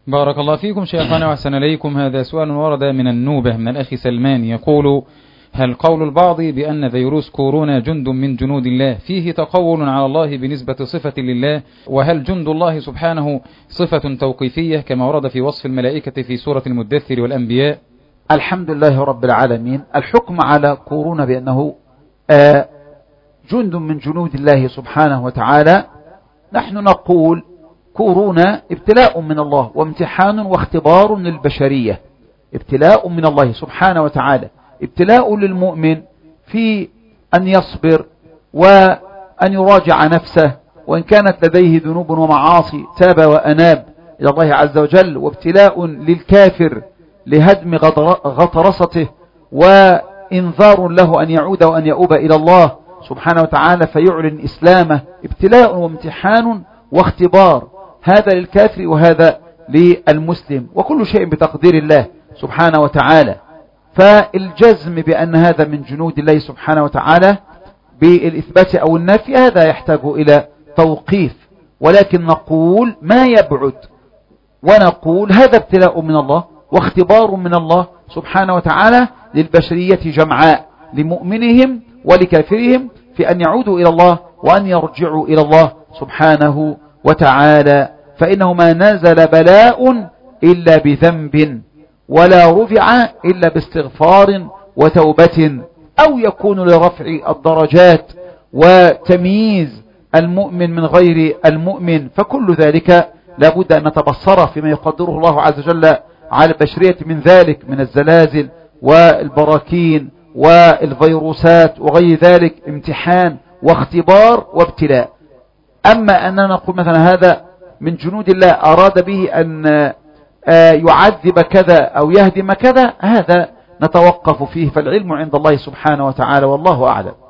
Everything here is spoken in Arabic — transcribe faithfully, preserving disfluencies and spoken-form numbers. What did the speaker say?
بارك الله فيكم شيخنا وأحسن إليكم. هذا سؤال ورد من النوبة من الأخ سلمان يقول: هل قول البعض بأن فيروس كورونا جند من جنود الله فيه تقول على الله بنسبة صفة لله؟ وهل جند الله سبحانه صفة توقيفية كما ورد في وصف الملائكة في سورة المدثر والأنبياء؟ الحمد لله رب العالمين. الحكم على كورونا بأنه آه جند من جنود الله سبحانه وتعالى، نحن نقول كورونا ابتلاء من الله وامتحان واختبار للبشرية، ابتلاء من الله سبحانه وتعالى، ابتلاء للمؤمن في أن يصبر وأن يراجع نفسه، وإن كانت لديه ذنوب ومعاصي تاب وأناب إلى الله عز وجل، وابتلاء للكافر لهدم غطرسته وإنذار له أن يعود وأن يؤوب إلى الله سبحانه وتعالى فيعلن إسلامه، ابتلاء وامتحان واختبار، هذا للكافر وهذا للمسلم، وكل شيء بتقدير الله سبحانه وتعالى. فالجزم بأن هذا من جنود الله سبحانه وتعالى بالإثبات أو النفي هذا يحتاج إلى توقيف، ولكن نقول ما يبعد ونقول هذا ابتلاء من الله واختبار من الله سبحانه وتعالى للبشرية جمعاء، لمؤمنهم ولكافرهم، في أن يعودوا إلى الله وأن يرجعوا إلى الله سبحانه وتعالى. فإنه ما نزل بلاء إلا بذنب ولا رفع إلا باستغفار وتوبة، أو يكون لرفع الدرجات وتمييز المؤمن من غير المؤمن، فكل ذلك لابد أن نتبصر فيما يقدره الله عز وجل على البشرية من ذلك، من الزلازل والبراكين والفيروسات وغير ذلك، امتحان واختبار وابتلاء. أما أننا نقول مثلا هذا من جنود الله أراد به أن يعذب كذا أو يهدم كذا، هذا نتوقف فيه، فالعلم عند الله سبحانه وتعالى، والله أعلم.